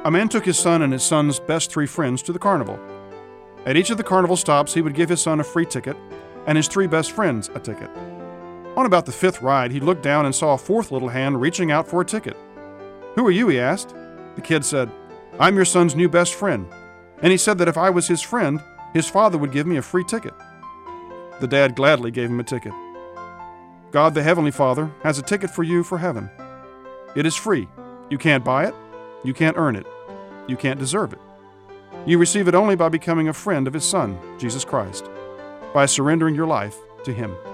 A man took his son and his son's best 3 friends to the carnival. At each of the carnival stops, he would give his son a free ticket and his 3 best friends a ticket. On about the 5th ride, he looked down and saw a 4th little hand reaching out for a ticket. "Who are you?" he asked. The kid said, "I'm your son's new best friend, and he said that if I was his friend, his father would give me a free ticket." The dad gladly gave him a ticket. God, the Heavenly Father, has a ticket for you for heaven. It is free. You can't buy it. You can't earn it. You can't deserve it. You receive it only by becoming a friend of His Son, Jesus Christ, by surrendering your life to Him.